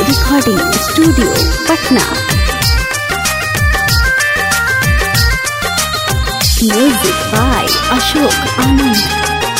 Recording studio Patna. Music by Ashok Anand.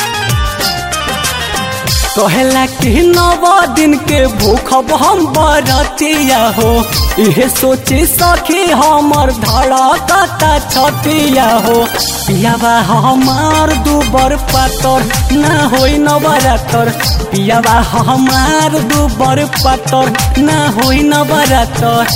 कहला कि 9 दिन के भूखब हम बरतिया हो, इहे सोची सखी हमर धड़कता छतिया हो। पियावा हमार दुबर पातर ना होई नवरातर, पियावा हमार दुबर पातर ना होई नवरातर।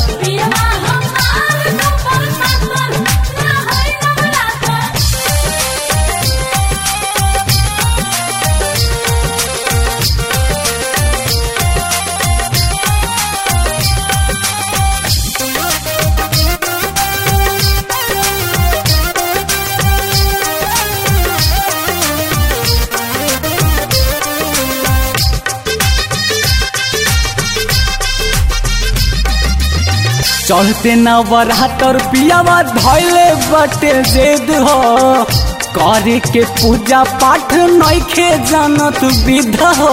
चलते नवरातर पियावा धैले बटे जेद हो, करे के पूजा पाठ नइखे जानत विध हो।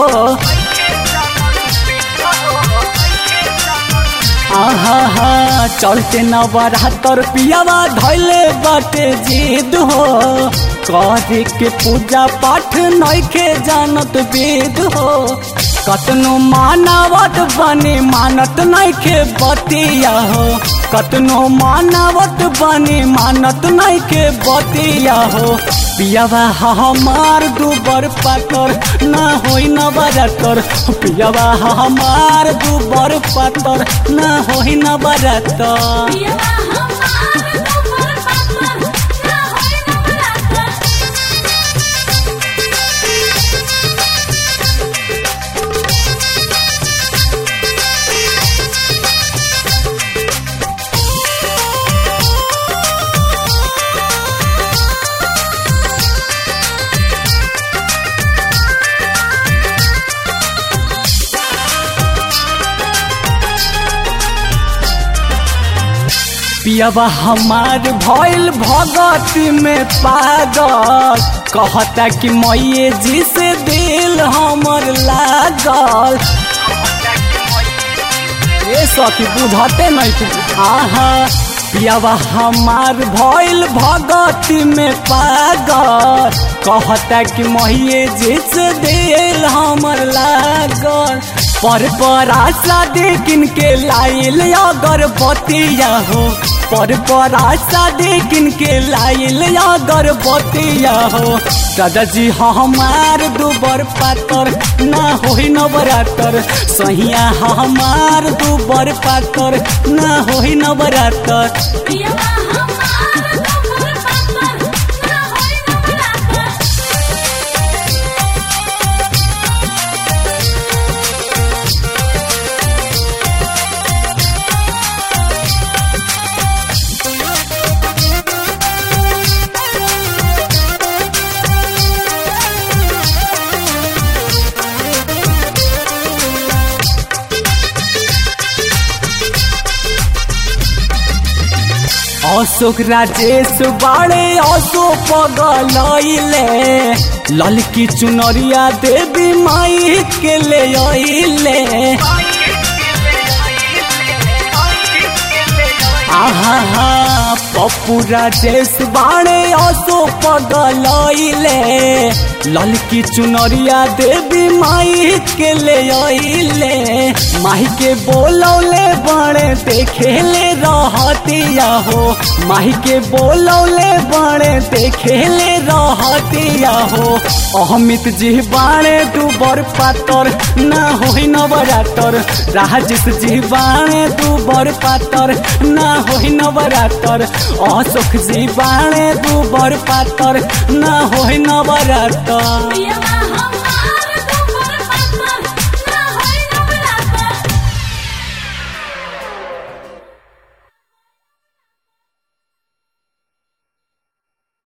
आहा चलते नवरातर पियावा धैले बटे जेद हो, करे के पूजा पाठ नइखे जानत विध हो। कतनो मानवत बने मानत नइखे बतिया हो, कतनो मानवत बने मानत नइखे बतिया हो। पियावा हमार दुबर पातर ना होई नवरातर, पियावा हमार दुबर पातर ना होई नवरातर। पियावा हमार भइल भगत में पागल, कहता कि मैये जी से दिल हमर लागल। ए सखी बुझते नहीं। आहा पियावा हमार भइल भगत में पागल, कहता कि मैये जी से दिल हमर लागल। पर आशा देखिन के लाइल अगरबत्तिया हो, पर आशा देखिन के लाइल अगरबत्तिया हो। दादाजी हमार दुबर पातर ना होई नवरातर, सहिया हमार दुबर पातर ना होई नवरातर। अशोक राजेश बाड़े असो पगलैले, ललकी चुनरिया देवी माई के ले आइले। आहा पप्पू राजेश बाड़े असो पगलैले, ललकी चुनरिया देवी माई के ले आइले। माही के बोलौले बड़े देखेले रहतिया हो, माही के बोलौले बड़े देखेले रहतिया हो। अमित जी बाड़े दुबर पातर ना होई नवरातर, राजेश जी बाड़े दुबर पातर ना होई नवरातर, अशोक जी बाड़े दुबर पातर ना होई नवरातर।